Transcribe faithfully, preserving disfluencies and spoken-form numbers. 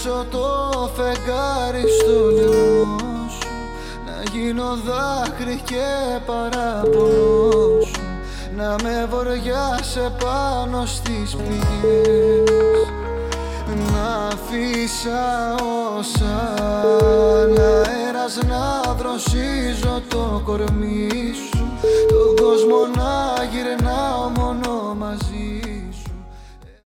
πετάξω το φεγγάρι στο λαιμό σου, να γίνω δάκρυ και παράπονο σου, να με βοριάσαι πάνω στις πληγές, να αφήσα όσα αέρας να δροσίζω το κορμί σου, τον κόσμο να γυρνάω μόνο μαζί.